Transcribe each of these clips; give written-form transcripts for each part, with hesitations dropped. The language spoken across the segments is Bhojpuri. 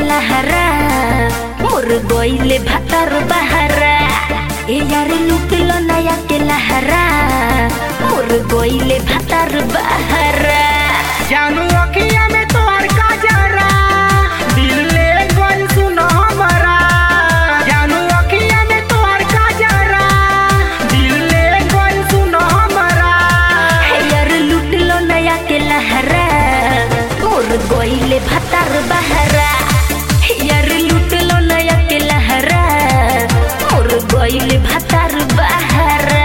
लहरा मोर गोइले भातर बहरा ए यार लुटलो नया के लहरा मोर गोइले भातर बहरा जानू अखिया में तोहर काजरा दिल ले गइल सुनो हमरा जानू अखिया में तोहर काजरा दिल ले गइल सुनो हमरा ए यार लुटलो नया के लहरा मोर गोइले भातर बहरा यार लुटलो नया के लहरा मोर गोइले भातर बहरा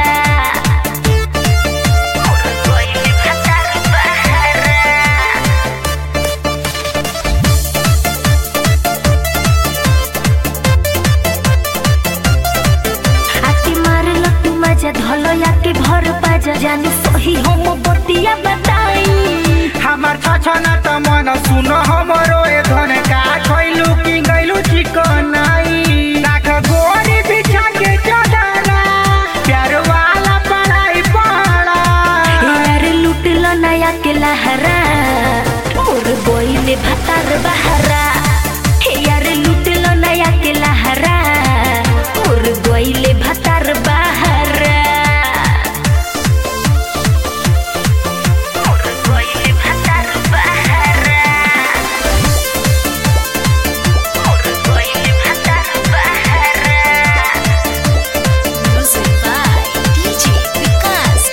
मोर गोइले भातर बहरा आके मारल तू मजा धलो याके भर पाजा जाने सही हम बतिया बताई हमार छछना त मन सुनो हमरो ए धन का खइलू कि गइलू चिकनाई राख गोरी बिछा के चदरा प्यार वाला पढ़ाई पढ़ा यार लुटलो नया के लहरा मोर गोइले भातर बहरा यार लुटलो नया के लहरा मोर गोइले भातर बहरा मोर गोइले भातर बहरा मोर गोइले भातर बहरा Music by DJ Vikas.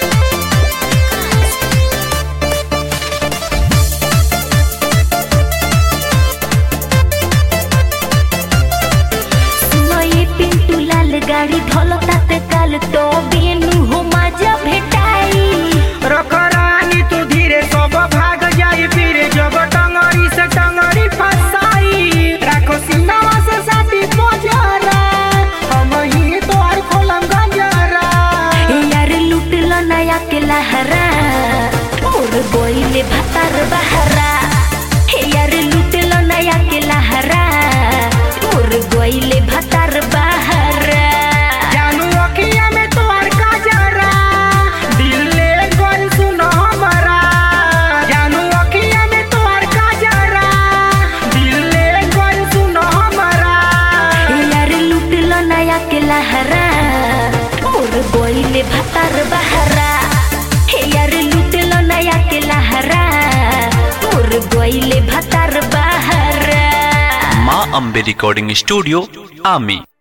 सुनो ये पिंटू लाल गाड़ी धोलो ताते काल तो बेनु हो मजा भेटाई रखरानी तू धीरे सब भाग जाई फिर जब टंगरी से टंगरी फसाई राखो सीनावा से साथी पोजरा हम ही तोहर खोलम गंजरा यार लुटलो नया के लहरा मोर गोइले भातर बहरा यार लुटलो नया के लहरा मोर गोइले भातर बहरा जानू अखिया में तोहर काजरा दिल ले गइल सुनो हमरा जानू अखिया में तोहर काजरा दिल ले गइल सुनो हमरा यार लुटलो नया के लहरा मोर गोइले भातर बहरा यार लुटलो नया के लहरा मोर गोइले भातर बहरा माँ अम्बे रिकॉर्डिंग स्टूडियो आमी।